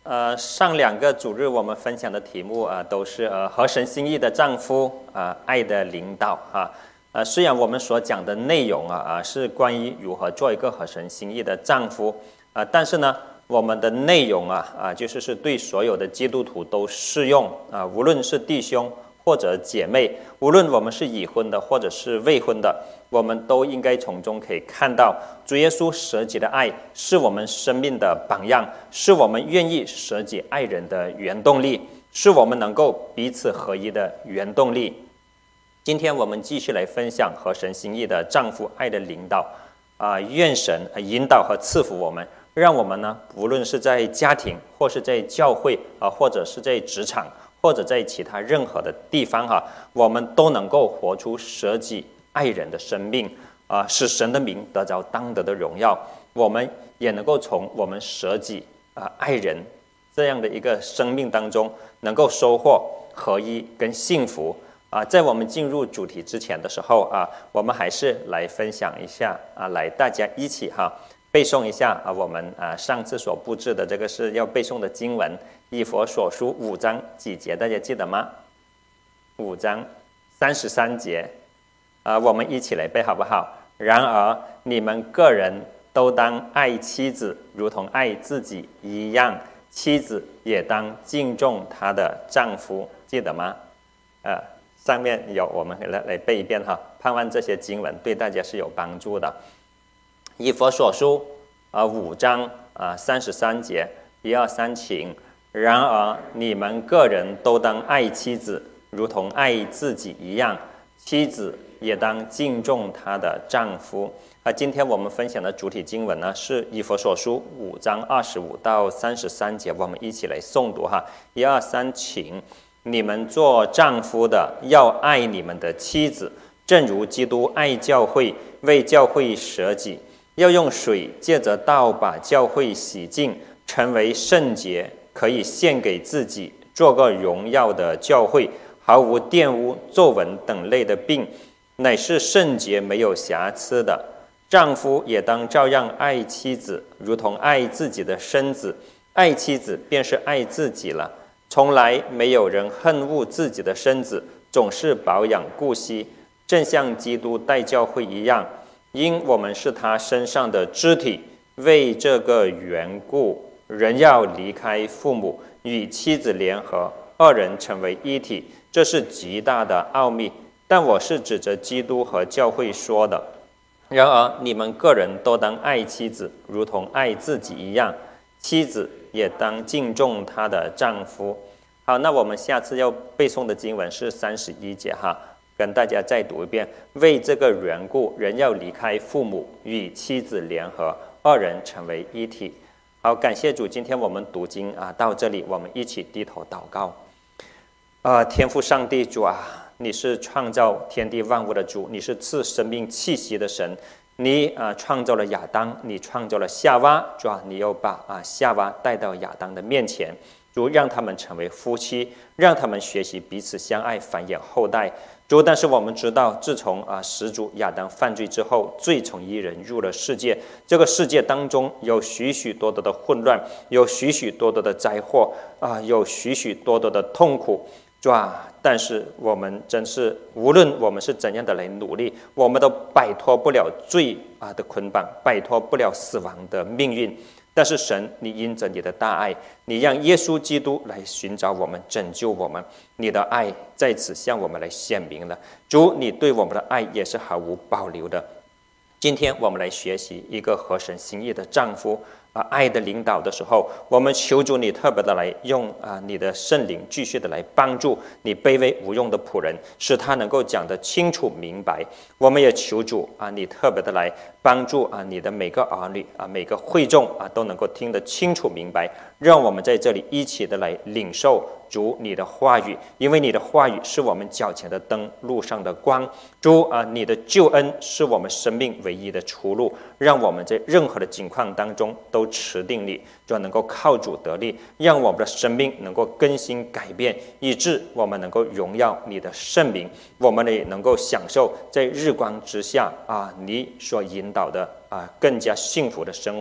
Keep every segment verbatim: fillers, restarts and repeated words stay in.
呃，上两个主日我们分享的题目啊、呃，都是呃合神心意的丈夫啊、呃，爱的领导啊。呃，虽然我们所讲的内容啊啊是关于如何做一个合神心意的丈夫啊、呃，但是呢，我们的内容啊啊就是是对所有的基督徒都适用啊、呃，无论是弟兄或者姐妹，无论我们是已婚的或者是未婚的，我们都应该从中可以看到主耶稣舍己的爱是我们生命的榜样，是我们愿意舍己爱人的原动力，是我们能够彼此合一的原动力。今天我们继续来分享合神心意的丈夫爱的领导啊、呃，愿神引导和赐福我们，让我们呢，无论是在家庭，或是在教会啊、呃，或者是在职场，或者在其他任何的地方哈，我们都能够活出舍己爱人的生命啊、呃，使神的名得着当得的荣耀。我们也能够从我们舍己啊、呃、爱人这样的一个生命当中，能够收获合一跟幸福啊、呃。在我们进入主题之前的时候啊、呃，我们还是来分享一下啊、呃，来大家一起哈背诵一下啊，我们啊上次所布置的这个是要背诵的经文。以弗所书五章几节，大家记得吗？五章三十三节，啊，我们一起来背好不好？然而你们个人都当爱妻子，如同爱自己一样，妻子也当敬重她的丈夫，记得吗？呃，上面有，我们来来背一遍哈，盼望这些经文对大家是有帮助的。以弗所书啊五章啊三十三节，一二三，请。然而你们个人都当爱妻子，如同爱自己一样，妻子也当敬重她的丈夫。啊，今天我们分享的主体经文呢是以弗所书五章二十五到三十三节，我们一起来诵读哈。一二三，请。你们做丈夫的要爱你们的妻子，正如基督爱教会，为教会舍己，要用水借着道把教会洗净，成为圣洁，可以献给自己，做个荣耀的教会，毫无玷污、皱纹等类的病，乃是圣洁没有瑕疵的。丈夫也当照样爱妻子，如同爱自己的身子。爱妻子便是爱自己了。从来没有人恨恶自己的身子，总是保养顾惜，正像基督待教会一样，因我们是他身上的肢体。为这个缘故，人要离开父母，与妻子联合，二人成为一体，这是极大的奥秘。但我是指着基督和教会说的。然而你们个人都当爱妻子，如同爱自己一样，妻子也当敬重她的丈夫。好，那我们下次要背诵的经文是三十一节哈，跟大家再读一遍。为这个缘故，人要离开父母，与妻子联合，二人成为一体。好，感谢主，今天我们读经啊到这里，我们一起低头祷告。啊，天父上帝主啊，你是创造天地万物的主，你是赐生命气息的神。你啊创造了亚当，你创造了夏娃，主啊，你又把啊夏娃带到亚当的面前，主让他们成为夫妻，让他们学习彼此相爱，繁衍后代。主，但是我们知道，自从啊始祖亚当犯罪之后，罪从一人入了世界。这个世界当中有许许多多的混乱，有许许多多的灾祸啊，有许许多多的痛苦。主啊，但是我们真是无论我们是怎样的来努力，我们都摆脱不了罪啊的捆绑，摆脱不了死亡的命运。但是神，你因着你的大爱，你让耶稣基督来寻找我们，拯救我们，你的爱在此向我们来显明了。主，你对我们的爱也是毫无保留的。今天我们来学习一个合神心意的丈夫啊，爱的领导的时候，我们求主你特别的来用啊你的圣灵继续的来帮助你卑微无用的仆人，使他能够讲得清楚明白。我们也求主啊，你特别的来帮助啊你的每个儿女啊，每个会众啊都能够听得清楚明白。让我们在这里一起的来领受主你的话语，因为你的话语是我们脚前的灯，路上的光。主啊，你的救恩是我们生命唯一的出路，让我们在任何的境况当中都持定力，就能够靠主得力，让我们的生命能够更新改变，以致我们能够荣耀你的圣名，我们也能够享受在日光之下啊你所引导的啊更加幸福的生活。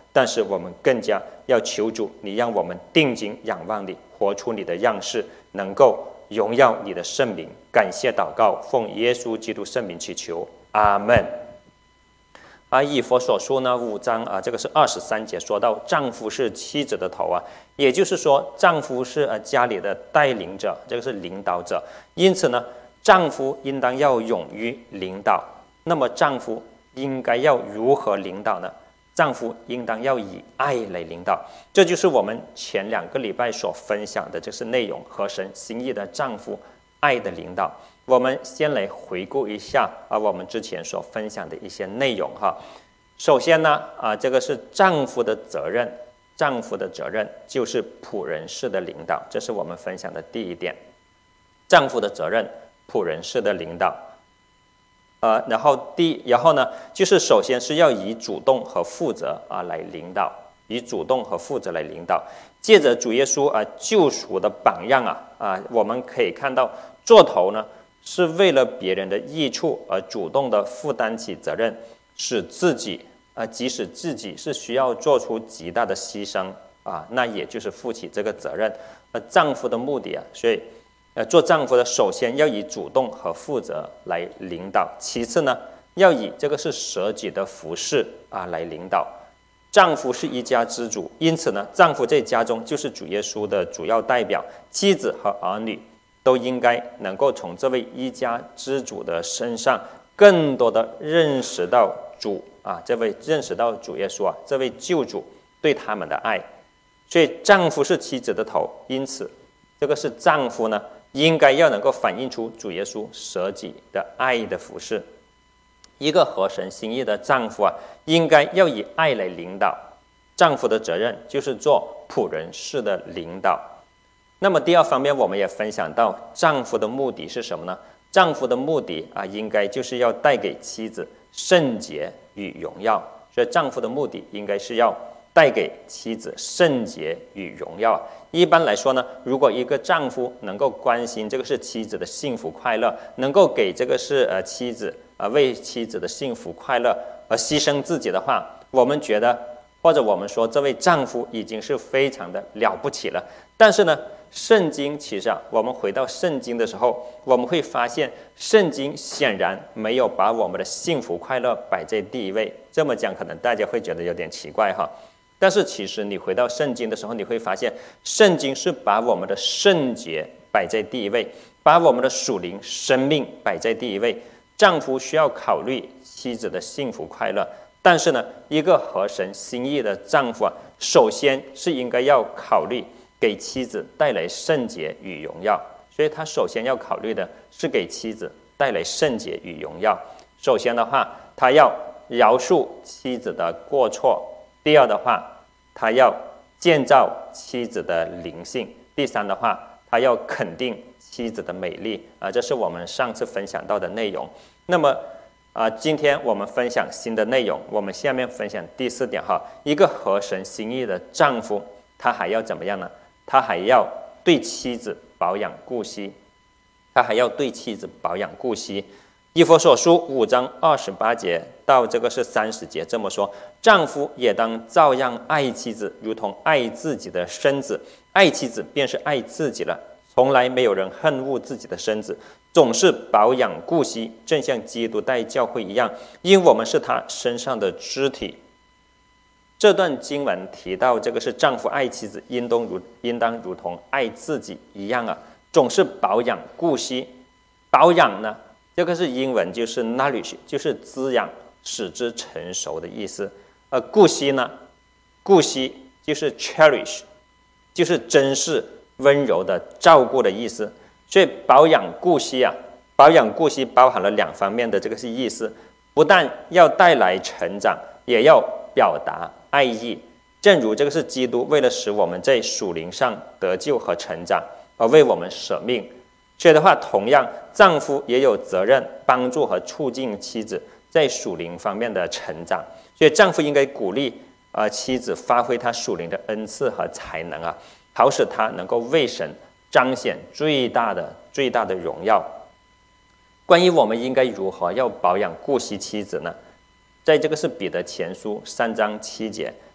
但是我们更加要求主，你让我们定睛仰望你，活出你的样式，能够荣耀你的圣名。感谢祷告，奉耶稣基督圣名祈求，阿门。啊，以弗所书呢五章啊，这个是二十三节说到，丈夫是妻子的头啊，也就是说，丈夫是呃家里的带领者，这个是领导者。因此呢，丈夫应当要勇于领导。那么，丈夫应该要如何领导呢？丈夫应当要以爱来领导。这就是我们前两个礼拜所分享的，就是内容，合神心意的丈夫，爱的领导。我们先来回顾一下啊，我们之前所分享的一些内容哈。首先呢，啊，这个是丈夫的责任，丈夫的责任就是仆人式的领导，这是我们分享的第一点。丈夫的责任，仆人式的领导。呃，然后第，然后呢，就是首先是要以主动和负责啊来领导，以主动和负责来领导。借着主耶稣啊救赎的榜样啊啊，我们可以看到，做头呢是为了别人的益处而主动的负担起责任，使自己啊，即使自己是需要做出极大的牺牲啊，那也就是负起这个责任。而丈夫的目的啊，所以。呃，做丈夫的首先要以主动和负责来领导，其次呢，要以这个是舍己的服侍啊来领导。丈夫是一家之主，因此呢，丈夫在家中就是主耶稣的主要代表，妻子和儿女都应该能够从这位一家之主的身上，更多的认识到主啊，这位认识到主耶稣啊，这位救主对他们的爱。所以，丈夫是妻子的头，因此这个是丈夫呢。应该要能够反映出主耶稣舍己的爱的服事。一个合神心意的丈夫啊，应该要以爱来领导。丈夫的责任就是做仆人式的领导。那么第二方面，我们也分享到，丈夫的目的是什么呢？丈夫的目的啊，应该就是要带给妻子圣洁与荣耀。所以，丈夫的目的应该是要带给妻子圣洁与荣耀。一般来说呢，如果一个丈夫能够关心这个是妻子的幸福快乐，能够给这个是呃妻子啊、呃、为妻子的幸福快乐而牺牲自己的话，我们觉得或者我们说这位丈夫已经是非常的了不起了。但是呢，圣经其实啊，我们回到圣经的时候，我们会发现圣经显然没有把我们的幸福快乐摆在第一位。这么讲可能大家会觉得有点奇怪哈。但是其实你回到圣经的时候，你会发现圣经是把我们的圣洁摆在第一位，把我们的属灵生命摆在第一位。丈夫需要考虑妻子的幸福快乐，但是呢，一个合神心意的丈夫啊，首先是应该要考虑给妻子带来圣洁与荣耀。所以他首先要考虑的是给妻子带来圣洁与荣耀。首先的话，他要饶恕妻子的过错。第二的话，他要建造妻子的灵性。第三的话，他要肯定妻子的美丽啊，这是我们上次分享到的内容。那么啊，今天我们分享新的内容，我们下面分享第四点哈，一个合神心意的丈夫，他还要怎么样呢？他还要对妻子保养顾惜，他还要对妻子保养顾惜。以弗所书五章二十八节到这个是三十节这么说：丈夫也当照样爱妻子，如同爱自己的身子。爱妻子便是爱自己了。从来没有人恨恶自己的身子，总是保养顾惜，正像基督待教会一样，因我们是他身上的肢体。这段经文提到，这个是丈夫爱妻子，应当如应当如同爱自己一样啊，总是保养顾惜。保养呢？这个是英文，就是 nourish， 就是滋养，使之成熟的意思。而顾惜呢，顾惜就是 cherish， 就是珍视、温柔的照顾的意思。所以保养顾惜啊，保养顾惜包含了两方面的这个是意思，不但要带来成长，也要表达爱意。正如这个是基督为了使我们在属灵上得救和成长，而为我们舍命。所以的话，同样，丈夫也有责任帮助和促进妻子在属灵方面的成长。所以，丈夫应该鼓励啊、呃、妻子发挥她属灵的恩赐和才能啊，好使她能够为神彰显最大的最大的荣耀。关于我们应该如何要保养顾惜妻子呢？在这个是彼得前书三章七节，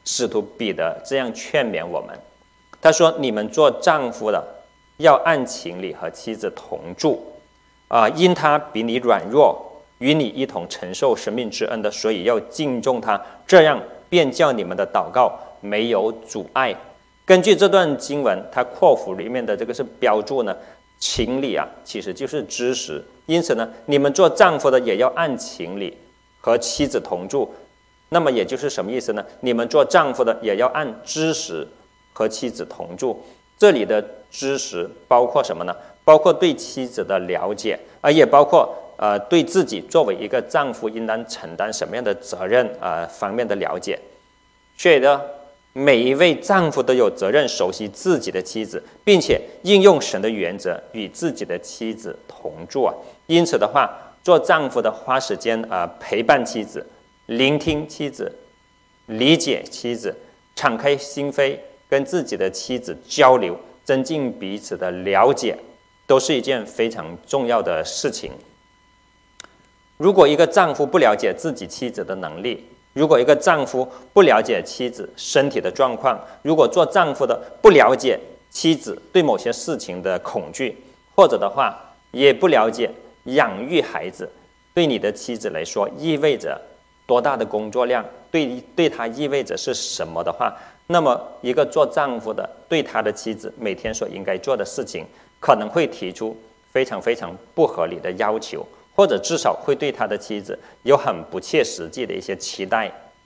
使徒彼得这样劝勉我们，他说：“你们做丈夫的，要按情理和妻子同住，啊、呃，因他比你软弱，与你一同承受生命之恩的，所以要敬重他，这样便叫你们的祷告没有阻碍。”根据这段经文，它括弧里面的这个是标注呢，情理啊，其实就是知识。因此呢，你们做丈夫的也要按情理和妻子同住。那么也就是什么意思呢？你们做丈夫的也要按知识和妻子同住。这里的知识包括什么呢？包括对妻子的了解，而也包括呃对自己作为一个丈夫应当承担什么样的责任呃方面的了解。所以呢，每一位丈夫都有责任熟悉自己的妻子，并且应用神的原则与自己的妻子同住啊。因此的话，做丈夫的花时间啊、呃、陪伴妻子，聆听妻子，理解妻子，敞开心扉，跟自己的妻子交流，增进彼此的了解，都是一件非常重要的事情。如果一个丈夫不了解自己妻子的能力，如果一个丈夫不了解妻子身体的状况，如果做丈夫的不了解妻子对某些事情的恐惧，或者的话也不了解养育孩子对你的妻子来说意味着多大的工作量，对对他意味着是什么的话，那么一个做丈夫的对他的妻子每天所应该做的事情，可能会提出非常非常不合理的要求，或者至少会对他的妻子有很不切实际的一些期待。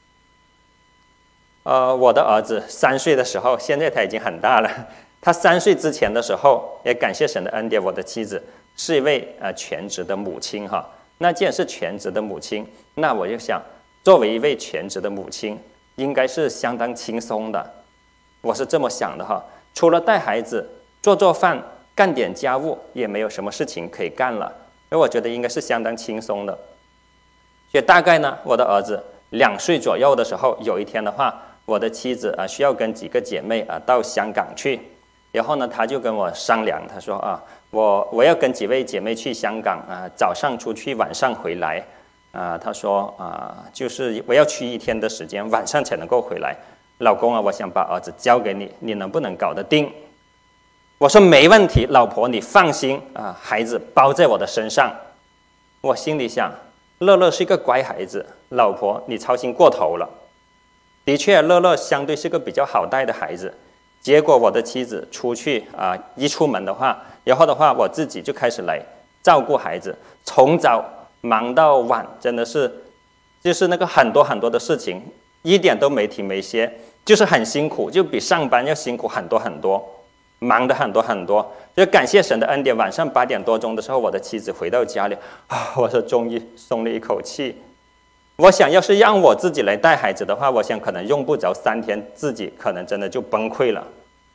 呃，我的儿子三岁的时候，现在他已经很大了。他三岁之前的时候，也感谢神的恩典，我的妻子是一位呃全职的母亲哈。那既然是全职的母亲，那我就想，作为一位全职的母亲，应该是相当轻松的。我是这么想的哈，除了带孩子、做做饭、干点家务，也没有什么事情可以干了。所以我觉得应该是相当轻松的。所以大概呢，我的儿子两岁左右的时候，有一天的话，我的妻子啊需要跟几个姐妹啊到香港去，然后呢，他就跟我商量，他说啊，我我要跟几位姐妹去香港啊，早上出去，晚上回来啊。他说啊，就是我要去一天的时间，晚上才能够回来。老公啊，我想把儿子交给你，你能不能搞得定？我说没问题，老婆你放心啊，孩子包在我的身上。我心里想，乐乐是一个乖孩子，老婆你操心过头了。的确，乐乐相对是个比较好带的孩子。结果我的妻子出去啊，一出门的话，然后的话我自己就开始来照顾孩子，从早忙到晚，真的是就是那个很多很多的事情，一点都没停没歇，就是很辛苦，就比上班要辛苦很多很多。忙得很多很多，就感谢神的恩典。晚上八点多钟的时候，我的妻子回到家里啊，我说终于松了一口气。我想要是让我自己来带孩子的话，我想可能用不着三天，自己可能真的就崩溃了。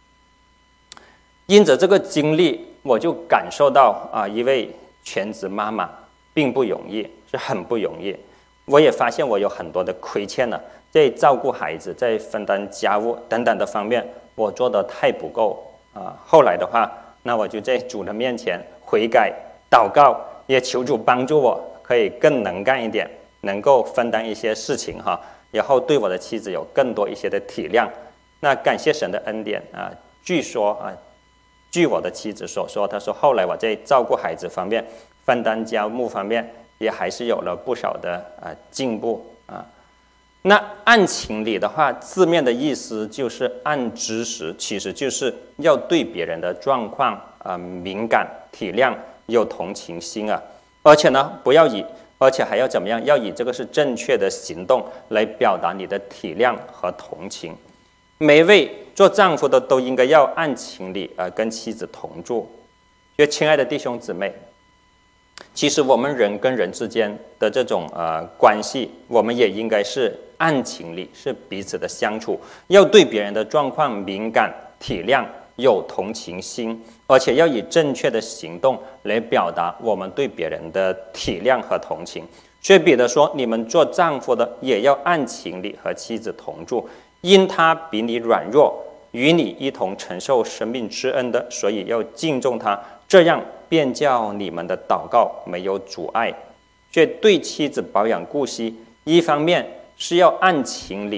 因着这个经历，我就感受到啊，一位全职妈妈并不容易，是很不容易。我也发现我有很多的亏欠了，在照顾孩子、在分担家务等等的方面，我做的太不够。啊，后来的话，那我就在主的面前悔改、祷告，也求主帮助我，可以更能干一点，能够分担一些事情哈，然后对我的妻子有更多一些的体谅。那感谢神的恩典啊，据说啊，据我的妻子所说，她说后来我在照顾孩子方面、分担家务方面，也还是有了不少的啊进步啊。那按情理的话，字面的意思就是按知识，其实就是要对别人的状况啊、呃、敏感、体谅、有同情心啊，而且呢，不要以，而且还要怎么样？要以这个是正确的行动来表达你的体谅和同情。每一位做丈夫的都应该要按情理啊、呃、跟妻子同住。所以，亲爱的弟兄姊妹，其实我们人跟人之间的这种呃关系，我们也应该是按情理，是彼此的相处，要对别人的状况敏感、体谅、有同情心，而且要以正确的行动来表达我们对别人的体谅和同情。所以彼得说：“你们做丈夫的也要按情理和妻子同住，因他比你软弱，与你一同承受生命之恩的，所以要敬重他，这样便叫你们的祷告没有阻碍。”所以对妻子保养顾惜，一方面是要按情理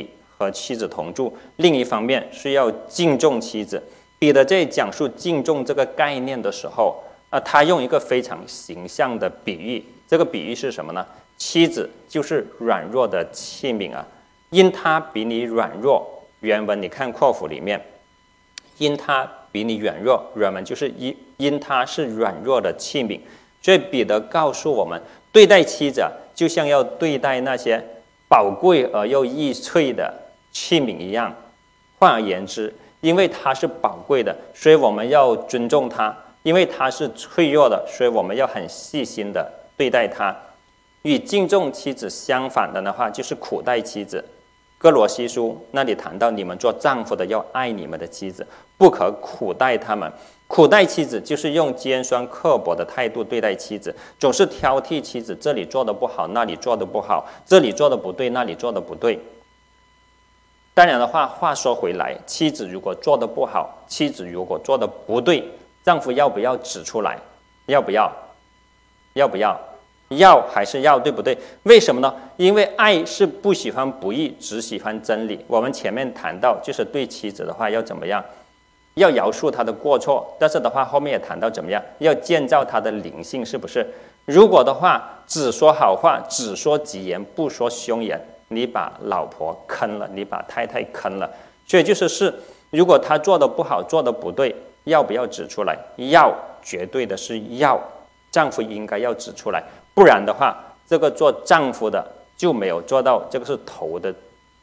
和妻子同住，另一方面是要敬重妻子。彼得在讲述敬重这个概念的时候，啊，他用一个非常形象的比喻。这个比喻是什么呢？妻子就是软弱的器皿啊，因他比你软弱。原文你看括弧里面，因他比你软弱，原文就是因因他是软弱的器皿。所以彼得告诉我们，对待妻子就像要对待那些宝贵而又易碎的器皿一样。换而言之，因为它是宝贵的，所以我们要尊重它；因为它是脆弱的，所以我们要很细心的对待它。与敬重妻子相反的的话，就是苦待妻子。哥罗西书那里谈到，你们做丈夫的要爱你们的妻子，不可苦待他们。苦待妻子就是用尖酸刻薄的态度对待妻子，总是挑剔妻子，这里做的不好，那里做的不好，这里做的不对，那里做的不对。当然的话，话说回来，妻子如果做的不好，妻子如果做的不对，丈夫要不要指出来？要不要？要不要？要还是要，对不对？为什么呢？因为爱是不喜欢不义，只喜欢真理。我们前面谈到，就是对妻子的话要怎么样？要饶恕她的过错，但是的话后面也谈到怎么样？要建造她的灵性，是不是？如果的话只说好话，只说吉言，不说凶言，你把老婆坑了，你把太太坑了。所以就是是，如果她做的不好，做的不对，要不要指出来？要，绝对的是要。丈夫应该要指出来，不然的话，这个做丈夫的就没有做到这个是头的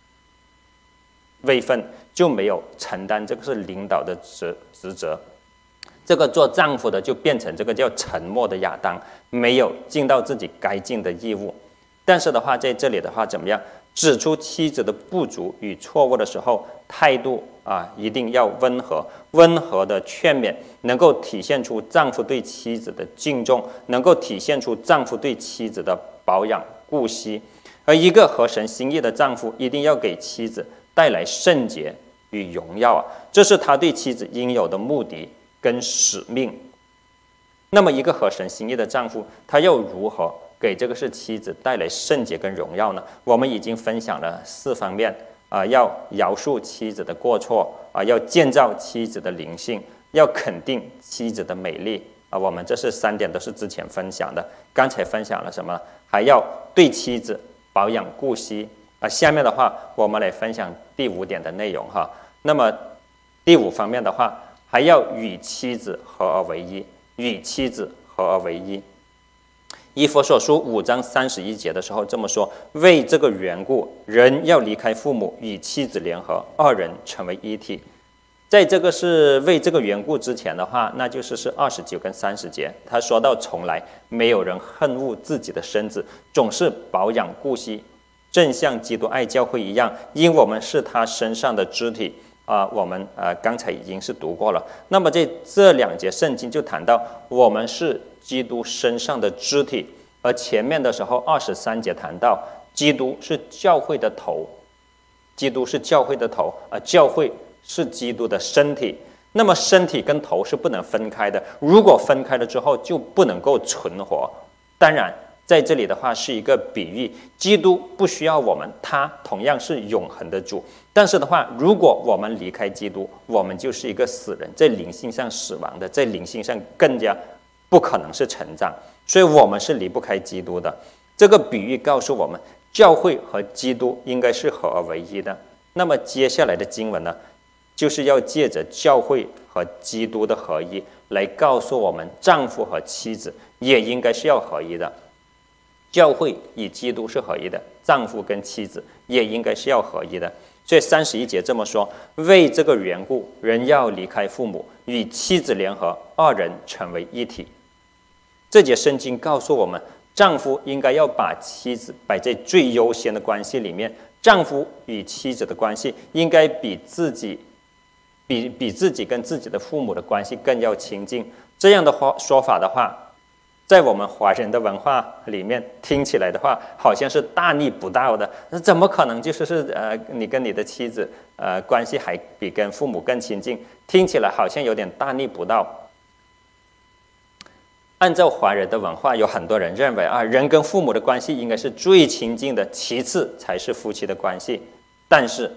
位分，就没有承担这个是领导的职职责。这个做丈夫的就变成这个叫沉默的亚当，没有尽到自己该尽的义务。但是的话，在这里的话怎么样？指出妻子的不足与错误的时候，态度啊一定要温和，温和的劝勉，能够体现出丈夫对妻子的敬重，能够体现出丈夫对妻子的保养顾惜。而一个合神心意的丈夫，一定要给妻子带来圣洁与荣耀啊，这是他对妻子应有的目的跟使命。那么，一个合神心意的丈夫，他又如何给这个是妻子带来圣洁跟荣耀呢？我们已经分享了四方面啊、呃，要饶恕妻子的过错啊、呃，要建造妻子的灵性，要肯定妻子的美丽啊、呃。我们这是三点都是之前分享的。刚才分享了什么？还要对妻子保养顾惜啊、呃。下面的话，我们来分享第五点的内容哈。那么第五方面的话，还要与妻子合而为一，与妻子合而为一。以弗所书五章三十一节的时候这么说：为这个缘故，人要离开父母，与妻子联合，二人成为一体。在这个是为这个缘故之前的话，那就是是二十九跟三十节，他说到从来没有人恨恶自己的身子，总是保养顾惜，正像基督爱教会一样，因我们是他身上的肢体啊、呃。我们呃刚才已经是读过了。那么在这两节圣经就谈到我们是基督身上的肢体，而前面的时候二十三节谈到基督是教会的头，基督是教会的头，而教会是基督的身体。那么身体跟头是不能分开的，如果分开了之后就不能够存活。当然在这里的话是一个比喻，基督不需要我们，他同样是永恒的主。但是的话，如果我们离开基督，我们就是一个死人，在灵性上死亡的，在灵性上更加不可能是成长，所以我们是离不开基督的。这个比喻告诉我们，教会和基督应该是合而为一的。那么接下来的经文呢，就是要借着教会和基督的合一，来告诉我们，丈夫和妻子也应该是要合一的。教会与基督是合一的，丈夫跟妻子也应该是要合一的。所以三十一节这么说：为这个缘故，人要离开父母，与妻子联合，二人成为一体。这节圣经告诉我们，丈夫应该要把妻子摆在最优先的关系里面，丈夫与妻子的关系应该比自己比比自己跟自己的父母的关系更要亲近。这样的话说法的话，在我们华人的文化里面听起来的话，好像是大逆不道的。那怎么可能就是是呃，你跟你的妻子呃关系还比跟父母更亲近？听起来好像有点大逆不道。按照华人的文化，有很多人认为啊，人跟父母的关系应该是最亲近的，其次才是夫妻的关系。但是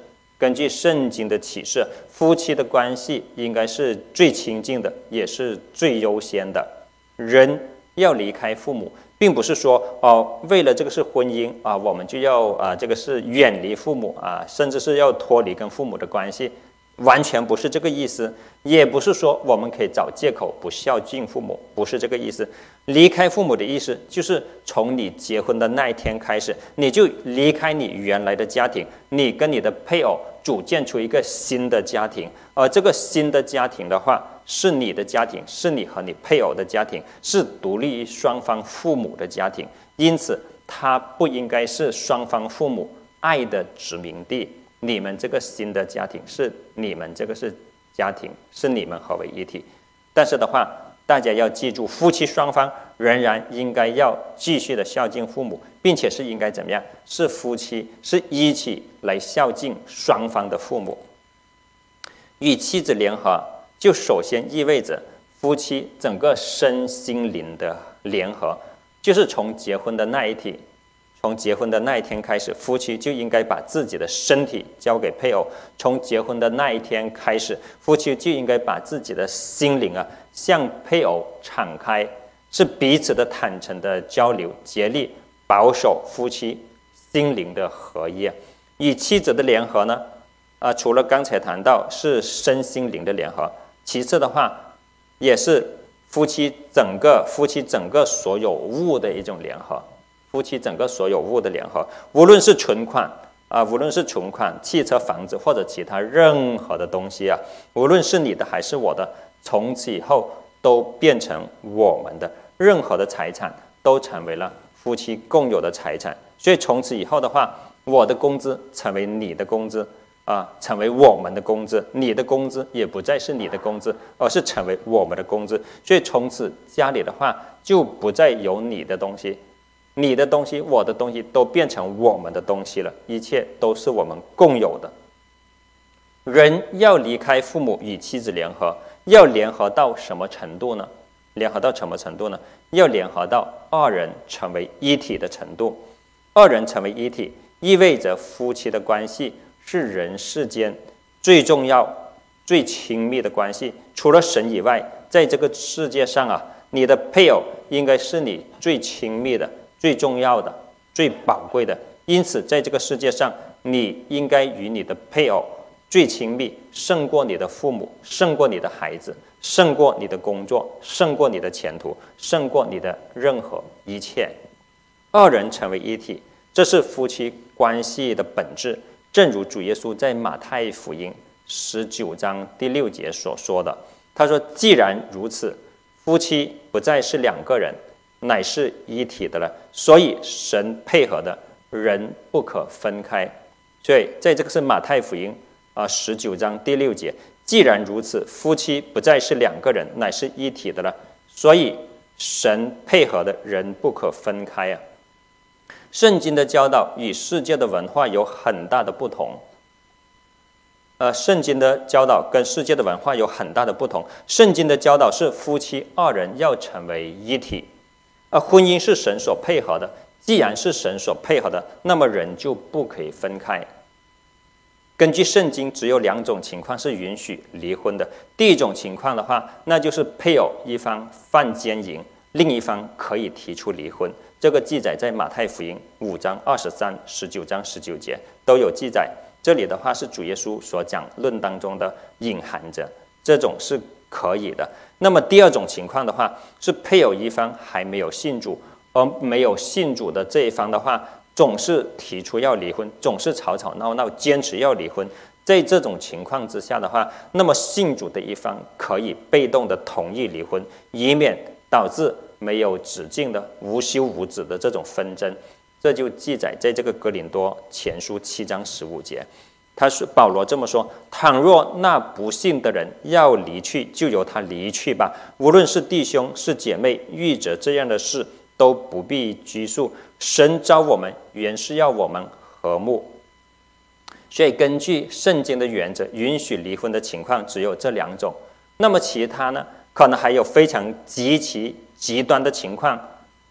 根据圣经的启示，夫妻的关系应该是最亲近的，也是最优先的。人要离开父母，并不是说哦，为了这个是婚姻啊，我们就要啊，这个是远离父母啊，甚至是要脱离跟父母的关系，完全不是这个意思。也不是说我们可以找借口不孝敬父母，不是这个意思。离开父母的意思，就是从你结婚的那一天开始，你就离开你原来的家庭，你跟你的配偶组建出一个新的家庭，而这个新的家庭的话，是你的家庭，是你和你配偶的家庭，是独立于双方父母的家庭，因此它不应该是双方父母爱的殖民地。你们这个新的家庭是你们这个是家庭，是你们合为一体。但是的话，大家要记住，夫妻双方仍然应该要继续的孝敬父母，并且是应该怎么样？是夫妻是一起来孝敬双方的父母。与妻子联合，就首先意味着夫妻整个身心灵的联合，就是从结婚的那一天，从结婚的那一天开始，夫妻就应该把自己的身体交给配偶。从结婚的那一天开始，夫妻就应该把自己的心灵啊向配偶敞开，是彼此的坦诚的交流，竭力保守夫妻心灵的合一。与妻子的联合呢，啊，除了刚才谈到是身心灵的联合，其次的话，也是夫妻整个夫妻整个所有物的一种联合。夫妻整个所有物的联合，无论是存款啊，无论是存款、汽车、房子或者其他任何的东西啊，无论是你的还是我的，从此以后都变成我们的，任何的财产都成为了夫妻共有的财产。所以从此以后的话，我的工资成为你的工资啊，成为我们的工资，你的工资也不再是你的工资，而是成为我们的工资。所以从此家里的话就不再有你的东西。你的东西，我的东西都变成我们的东西了，一切都是我们共有的。人要离开父母与妻子联合，要联合到什么程度呢？联合到什么程度呢？要联合到二人成为一体的程度。二人成为一体，意味着夫妻的关系是人世间最重要、最亲密的关系。除了神以外，在这个世界上啊，你的配偶应该是你最亲密的、最重要的、最宝贵的。因此在这个世界上，你应该与你的配偶最亲密，胜过你的父母，胜过你的孩子，胜过你的工作，胜过你的前途，胜过你的任何一切。二人成为一体，这是夫妻关系的本质。正如主耶稣在马太福音十九章第六节所说的，他说，既然如此，夫妻不再是两个人，乃是一体的了。所以神配合的，人不可分开。所以在这个是马太福音啊十九章第六节，既然如此，夫妻不再是两个人，乃是一体的了。所以神配合的，人不可分开啊。圣经的教导与世界的文化有很大的不同。呃，圣经的教导跟世界的文化有很大的不同。圣经的教导是夫妻二人要成为一体，而婚姻是神所配合的。既然是神所配合的，那么人就不可以分开。根据圣经，只有两种情况是允许离婚的。第一种情况的话，那就是配偶一方犯奸淫，另一方可以提出离婚。这个记载在马太福音五章二十三、十九章十九节都有记载。这里的话是主耶稣所讲论当中的隐含着，这种是可以的。那么第二种情况的话，是配偶一方还没有信主，而没有信主的这一方的话，总是提出要离婚，总是吵吵闹闹，坚持要离婚。在这种情况之下的话，那么信主的一方可以被动的同意离婚，以免导致没有止境的无休无止的这种纷争。这就记载在这个哥林多前书七章十五节。他说保罗这么说，倘若那不信的人要离去，就由他离去吧。无论是弟兄是姐妹，遇着这样的事都不必拘束。神召我们原是要我们和睦。所以根据圣经的原则，允许离婚的情况只有这两种。那么其他呢，可能还有非常极其极端的情况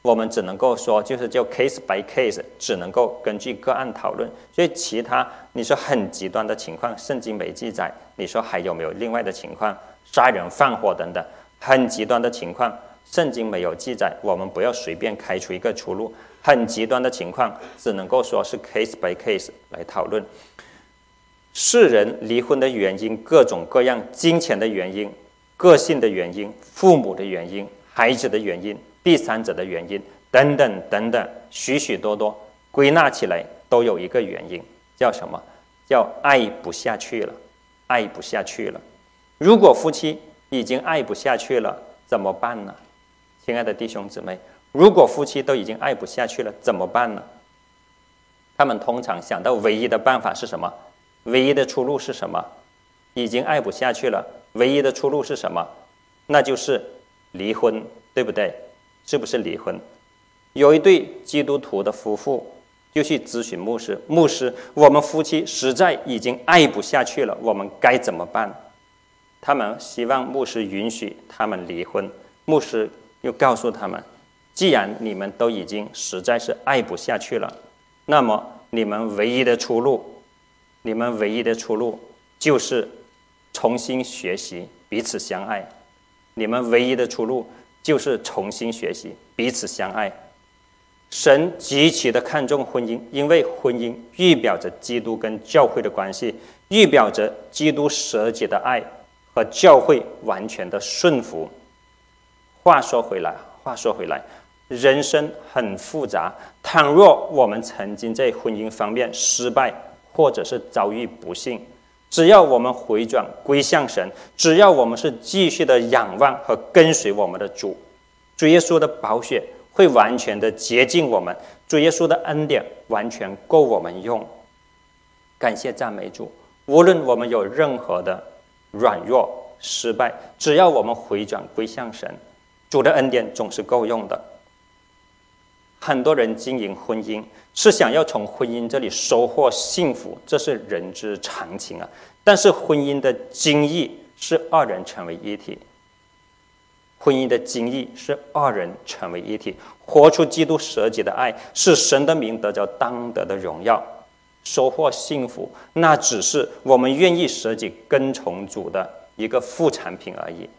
我们只能够说就是叫 case by case， 只能够根据个案讨论。所以其他你说很极端的情况，圣经没记载，你说还有没有另外的情况，杀人放火等等，很极端的情况，圣经没有记载，我们不要随便开出一个出路。很极端的情况，只能够说是 case by case 来讨论。世人离婚的原因各种各样，金钱的原因、个性的原因、父母的原因、孩子的原因、第三者的原因等等等等，许许多多，归纳起来都有一个原因，叫什么？叫爱不下去了，爱不下去了。如果夫妻已经爱不下去了，怎么办呢？亲爱的弟兄姊妹，如果夫妻都已经爱不下去了，怎么办呢？他们通常想到唯一的办法是什么？唯一的出路是什么？已经爱不下去了，唯一的出路是什么？那就是离婚，对不对？是不是离婚？有一对基督徒的夫妇就去咨询牧师，牧师，我们夫妻实在已经爱不下去了，我们该怎么办？他们希望牧师允许他们离婚。牧师又告诉他们，既然你们都已经实在是爱不下去了，那么你们唯一的出路，你们唯一的出路就是重新学习彼此相爱。你们唯一的出路就是重新学习彼此相爱。神极其的看重婚姻，因为婚姻预表着基督跟教会的关系，预表着基督舍己的爱和教会完全的顺服。话说回来，话说回来，人生很复杂。倘若我们曾经在婚姻方面失败，或者是遭遇不幸，只要我们回转归向神，只要我们是继续的仰望和跟随我们的主，主耶稣的宝血会完全的洁净我们，主耶稣的恩典完全够我们用。感谢赞美主，无论我们有任何的软弱失败，只要我们回转归向神，主的恩典总是够用的。很多人经营婚姻是想要从婚姻这里收获幸福，这是人之常情啊。但是婚姻的精义是二人成为一体，婚姻的精义是二人成为一体，活出基督舍己的爱，使神的名得着当得的荣耀，收获幸福，那只是我们愿意舍己跟从主的一个副产品而已。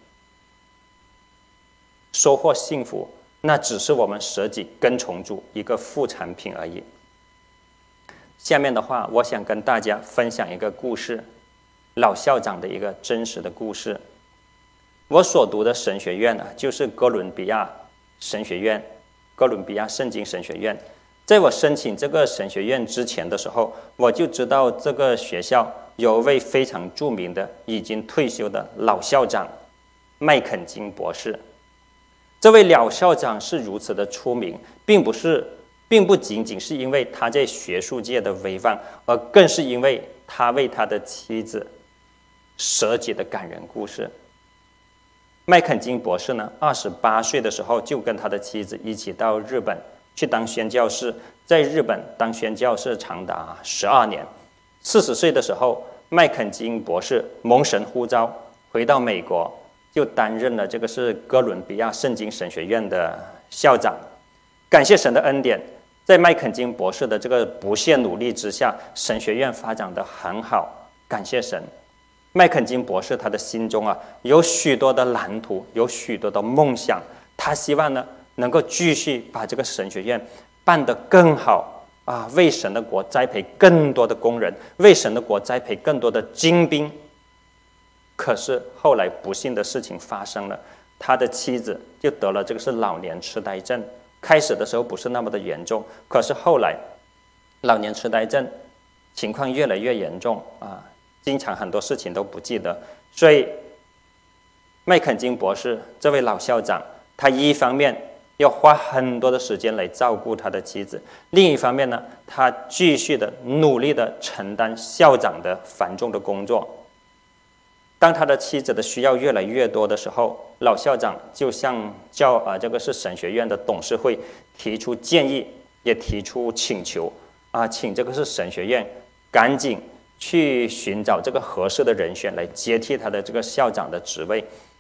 收获幸福，那只是我们舍己跟从主一个副产品而已。下面的话，我想跟大家分享一个故事，老校长的一个真实的故事。我所读的神学院呢，就是哥伦比亚神学院，哥伦比亚圣经神学院。在我申请这个神学院之前的时候，我就知道这个学校有一位非常著名的已经退休的老校长麦肯金博士。这位老校长是如此的出名，并不是并不仅仅是因为他在学术界的威望，而更是因为他为他的妻子舍己的感人故事。麦肯金博士呢，二十八岁的时候就跟他的妻子一起到日本去当宣教士，在日本当宣教士长达十二年。四十岁的时候，麦肯金博士蒙神呼召，回到美国，就担任了这个是哥伦比亚圣经神学院的校长。感谢神的恩典，在麦肯金博士的这个不懈努力之下，神学院发展得很好。感谢神，麦肯金博士他的心中啊有许多的蓝图，有许多的梦想，他希望呢能够继续把这个神学院办得更好啊，为神的国栽培更多的工人，为神的国栽培更多的精兵。可是后来不幸的事情发生了，他的妻子就得了这个是老年痴呆症。开始的时候不是那么的严重，可是后来老年痴呆症情况越来越严重啊，经常很多事情都不记得。所以麦肯金博士这位老校长，他一方面要花很多的时间来照顾他的妻子，另一方面呢，他继续的努力的承担校长的繁重的工作。当他的妻子的需要越来越多的时候，老校长就向教啊、呃、这个是神学院的董事会提出建议，也提出请求啊，请这个是神学院赶紧去寻找这个合适的人选来接替他的这个校长的职位。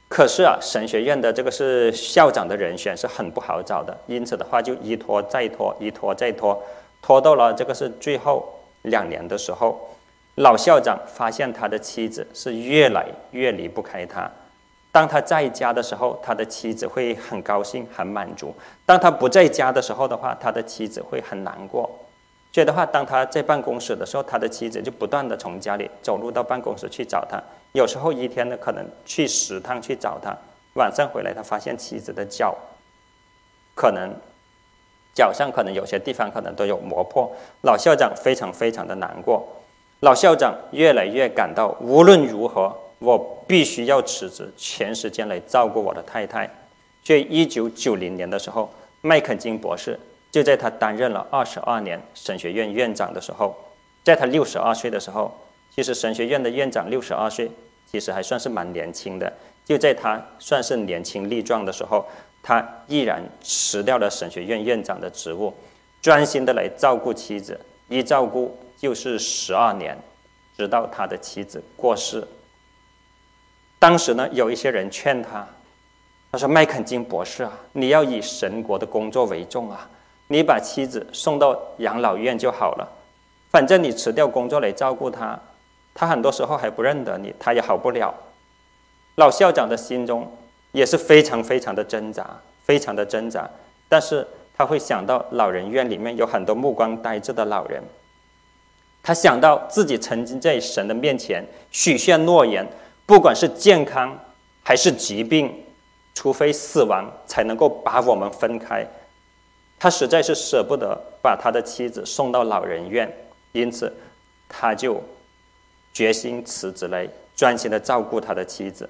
可是啊，神学院的这个是校长的人选是很不好找的，因此的话就一拖再拖，一拖再拖，拖到了这个是最后两年的时候，老校长发现他的妻子是越来越离不开他。当他在家的时候，他的妻子会很高兴、很满足；当他不在家的时候的话，他的妻子会很难过。所以的话，当他在办公室的时候，他的妻子就不断的从家里走路到办公室去找他。有时候一天呢，可能去十趟去找他。晚上回来，他发现妻子的脚，可能脚上可能有些地方可能都有磨破。老校长非常非常的难过。老校长越来越感到，无论如何，我必须要辞职，全时间来照顾我的太太。所以，一九九零年的时候，麦肯金博士就在他担任了二十二年神学院院长的时候，在他六十二岁的时候，其实神学院的院长六十二岁，其实还算是蛮年轻的。就在他算是年轻力壮的时候，他毅然辞掉了神学院院长的职务，专心的来照顾妻子，一照顾就是十二年，直到他的妻子过世。当时呢，有一些人劝他，他说：“麦肯金博士啊，你要以神国的工作为重啊，你把妻子送到养老院就好了，反正你辞掉工作来照顾他，他很多时候还不认得你，他也好不了。”老校长的心中也是非常非常的挣扎，非常的挣扎，但是他会想到老人院里面有很多目光呆滞的老人，他想到自己曾经在神的面前许下诺言，不管是健康还是疾病，除非死亡才能够把我们分开。他实在是舍不得把他的妻子送到老人院，因此他就决心辞职来专心的照顾他的妻子。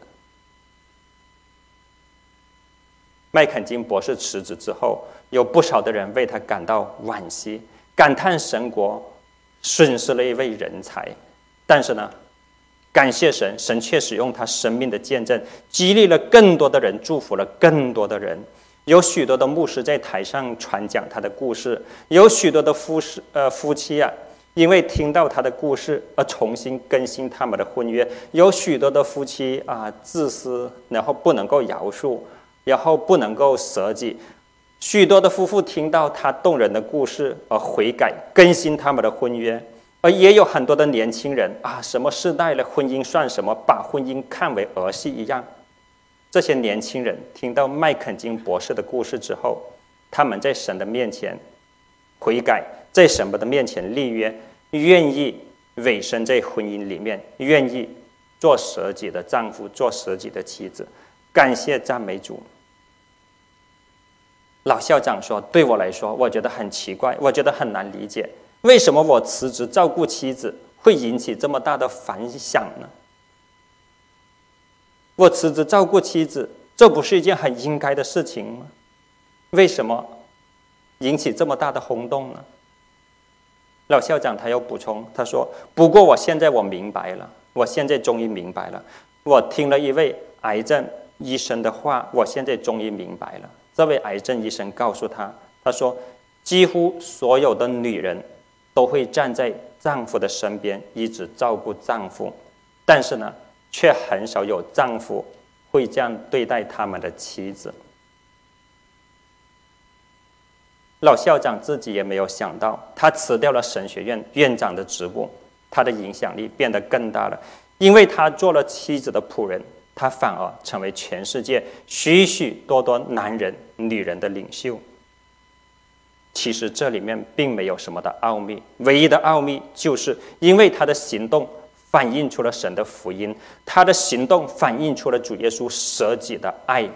麦肯金博士辞职之后，有不少的人为他感到惋惜，感叹神国损失了一位人才。但是呢，感谢神，神却使用他生命的见证，激励了更多的人，祝福了更多的人。有许多的牧师在台上传讲他的故事，有许多的夫士呃夫妻啊，因为听到他的故事而重新更新他们的婚约。有许多的夫妻啊，自私，然后不能够饶恕，然后不能够舍己。许多的夫妇听到他动人的故事而悔改，更新他们的婚约。而也有很多的年轻人啊，什么世代了，婚姻算什么？把婚姻看为儿戏一样。这些年轻人听到麦肯金博士的故事之后，他们在神的面前悔改，在神的面前立约，愿意委身在婚姻里面，愿意做舍己的丈夫，做舍己的妻子。感谢赞美主。老校长说：“对我来说，我觉得很奇怪，我觉得很难理解。为什么我辞职照顾妻子会引起这么大的反响呢？我辞职照顾妻子，这不是一件很应该的事情吗？为什么引起这么大的轰动呢？”老校长他又补充，他说：“不过我现在我明白了，我现在终于明白了。我听了一位癌症医生的话，我现在终于明白了。”这位癌症医生告诉他，他说：“几乎所有的女人都会站在丈夫的身边，一直照顾丈夫，但是呢，却很少有丈夫会这样对待他们的妻子。”老校长自己也没有想到，他辞掉了神学院院长的职务，他的影响力变得更大了，因为他做了妻子的仆人，他反而成为全世界许许多多男人、女人的领袖。其实这里面并没有什么的奥秘，唯一的奥秘就是因为他的行动反映出了神的福音，他的行动反映出了主耶稣舍己的爱。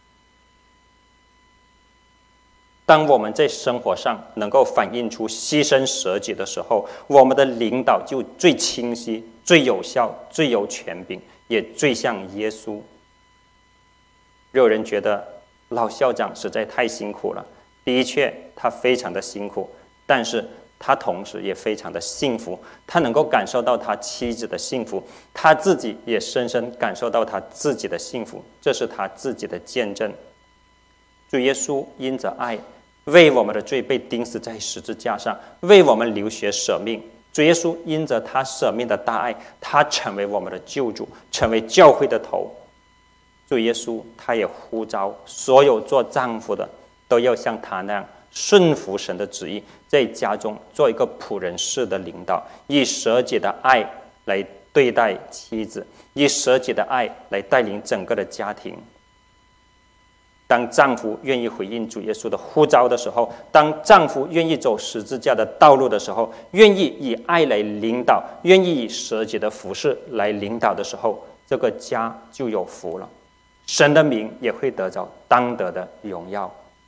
当我们在生活上能够反映出牺牲舍己的时候，我们的领导就最清晰、最有效、最有权柄，也最像耶稣。有人觉得老校长实在太辛苦了，的确他非常的辛苦，但是他同时也非常的幸福，他能够感受到他妻子的幸福，他自己也深深感受到他自己的幸福，这是他自己的见证。主耶稣因着爱，为我们的罪被钉死在十字架上，为我们流血舍命。主耶稣因着他舍命的大爱，他成为我们的救主，成为教会的头。 主耶稣他也呼召所有做丈夫的都要像他那样顺服神的旨意，在家中做一个仆人式的领导，以舍己的爱来对待妻子，以舍己的爱来带领整个的家庭。当丈夫愿意回应主耶稣的呼召的时候，当丈夫愿意走十字架的道路的时候，愿意以爱来领导，愿意以舍己的服事来领导的时候，这个家就有福了，神的名也会得着当得的荣耀。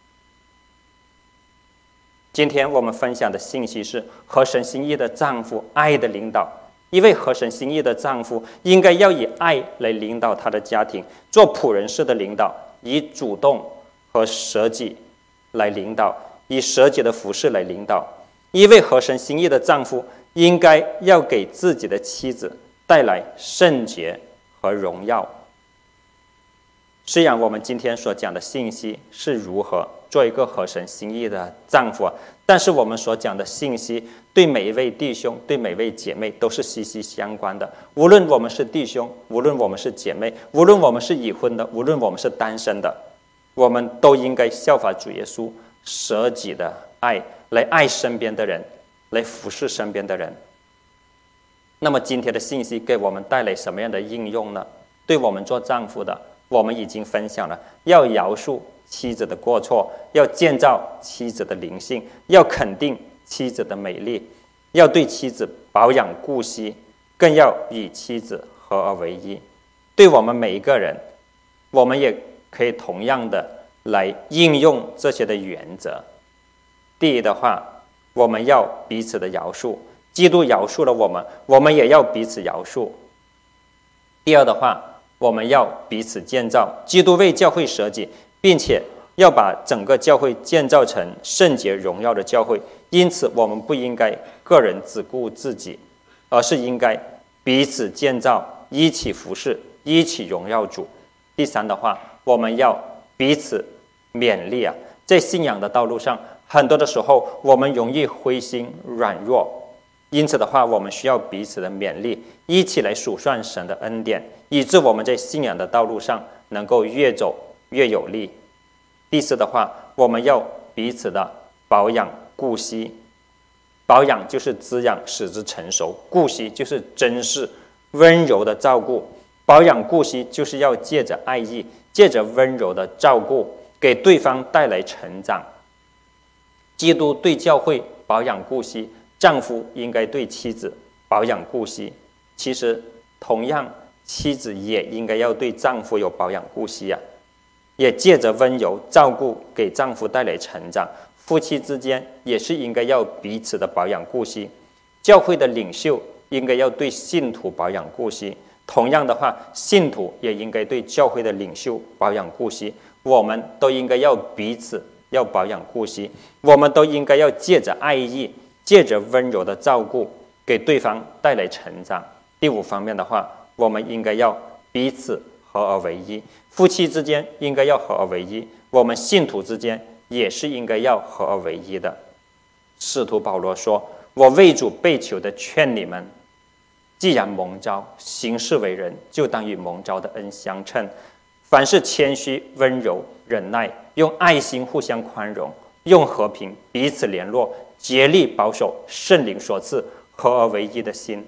今天我们分享的信息是合神心意的丈夫爱的领导。一位合神心意的丈夫应该要以爱来领导他的家庭，做仆人式的领导，以主动和舍己来领导，以舍己的服事来领导。一位合神心意的丈夫应该要给自己的妻子带来圣洁和荣耀。虽然我们今天所讲的信息是如何做一个合神心意的丈夫，但是我们所讲的信息对每一位弟兄对每位姐妹都是息息相关的。无论我们是弟兄，无论我们是姐妹，无论我们是已婚的，无论我们是单身的，我们都应该效法主耶稣舍己的爱，来爱身边的人，来服侍身边的人。那么今天的信息给我们带来什么样的应用呢？对我们做丈夫的，我们已经分享了，要饶恕妻子的过错，要建造妻子的灵性，要肯定妻子的美丽，要对妻子保养顾惜，更要与妻子合而为一。对我们每一个人，我们也可以同样的来应用这些的原则。第一的话，我们要彼此的饶恕，基督饶恕了我们，我们也要彼此饶恕。第二的话，我们要彼此建造，基督为教会舍己，并且要把整个教会建造成圣洁荣耀的教会。因此我们不应该个人只顾自己，而是应该彼此建造，一起服侍，一起荣耀主。第三的话，我们要彼此勉励啊，在信仰的道路上，很多的时候我们容易灰心软弱，因此的话，我们需要彼此的勉励，一起来数算神的恩典，以致我们在信仰的道路上能够越走越有力。第四的话，我们要彼此的保养顾惜。保养就是滋养使之成熟，顾惜就是珍视温柔的照顾。保养顾惜就是要借着爱意，借着温柔的照顾，给对方带来成长。基督对教会保养顾惜，丈夫应该对妻子保养顾惜。其实同样，妻子也应该要对丈夫有保养顾惜啊，也借着温柔照顾给丈夫带来成长。夫妻之间也是应该要彼此的保养顾惜。教会的领袖应该要对信徒保养顾惜，同样的话，信徒也应该对教会的领袖保养顾惜。我们都应该要彼此要保养顾惜，我们都应该要借着爱意，借着温柔的照顾，给对方带来成长。第五方面的话，我们应该要彼此合而为一。夫妻之间应该要合而为一，我们信徒之间也是应该要合而为一的。使徒保罗说：“我为主被囚的劝你们，既然蒙召，行事为人，就当与蒙召的恩相称。凡是谦虚、温柔、忍耐，用爱心互相宽容，用和平彼此联络，竭力保守圣灵所赐合而为一的心。”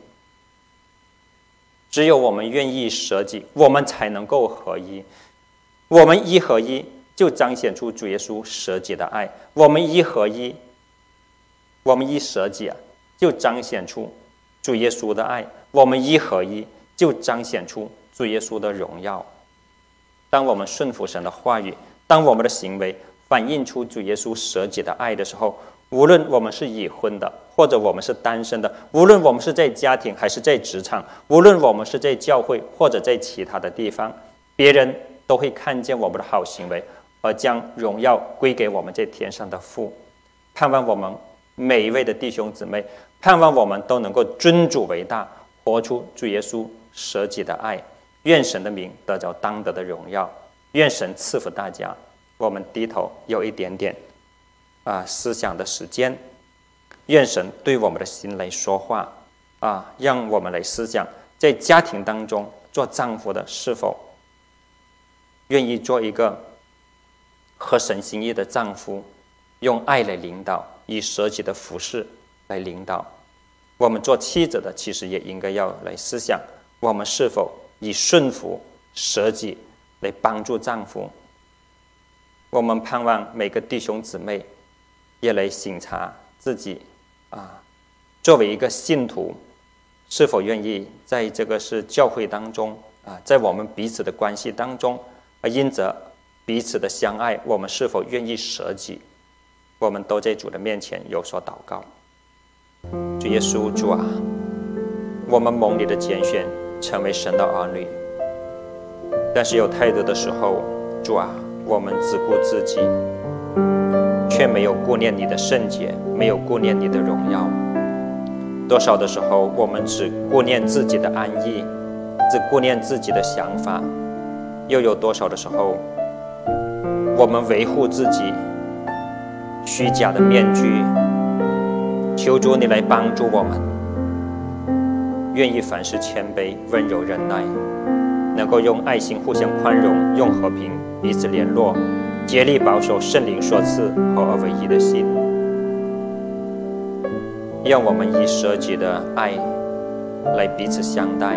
只有我们愿意舍己，我们才能够合一。我们一合一，就彰显出主耶稣舍己的爱。我们一合一，我们一舍己啊，就彰显出主耶稣的爱。我们一合一，就彰显出主耶稣的荣耀。当我们顺服神的话语，当我们的行为反映出主耶稣舍己的爱的时候，无论我们是已婚的，或者我们是单身的，无论我们是在家庭还是在职场，无论我们是在教会或者在其他的地方，别人都会看见我们的好行为，而将荣耀归给我们在天上的父。盼望我们每一位的弟兄姊妹，盼望我们都能够尊主为大，活出主耶稣舍己的爱。愿神的名得着当得的荣耀，愿神赐福大家。我们低头有一点点啊思想的时间，愿神对我们的心来说话啊，让我们来思想，在家庭当中做丈夫的是否愿意做一个合神心意的丈夫，用爱来领导，以舍己的服侍来领导。我们做妻子的其实也应该要来思想，我们是否以顺服舍己来帮助丈夫。我们盼望每个弟兄姊妹也来省察自己啊，作为一个信徒，是否愿意在这个是教会当中啊，在我们彼此的关系当中，啊，因着彼此的相爱，我们是否愿意舍己？我们都在主的面前有所祷告。主耶稣，主啊，我们蒙你的拣选，成为神的儿女，但是有太多的时候，主啊，我们只顾自己，却没有顾念你的圣洁，没有顾念你的荣耀。多少的时候，我们只顾念自己的安逸，只顾念自己的想法，又有多少的时候，我们维护自己虚假的面具。求主你来帮助我们，愿意凡事谦卑、温柔忍耐，能够用爱心互相宽容，用和平彼此联络，竭力保守圣灵所赐合而为一的心。让我们以舍己的爱来彼此相待。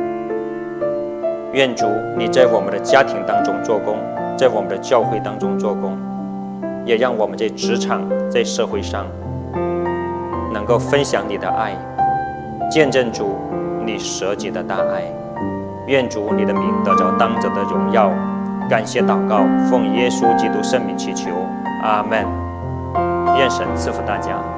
愿主你在我们的家庭当中做工，在我们的教会当中做工，也让我们在职场、在社会上能够分享你的爱，见证主你舍己的大爱。愿主你的名得着当着的荣耀。感谢祷告，奉耶稣基督圣名祈求，阿们。愿神赐福大家。